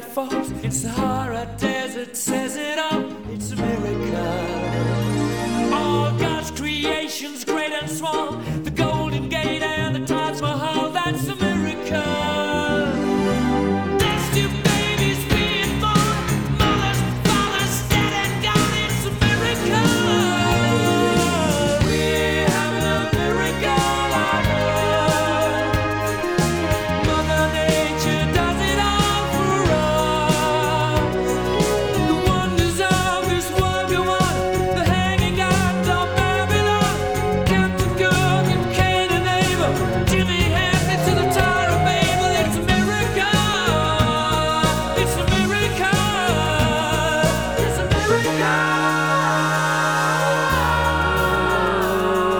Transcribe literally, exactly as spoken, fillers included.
that falls in Sahara Desert says it all. It's a miracle. All God's creations, great and small, the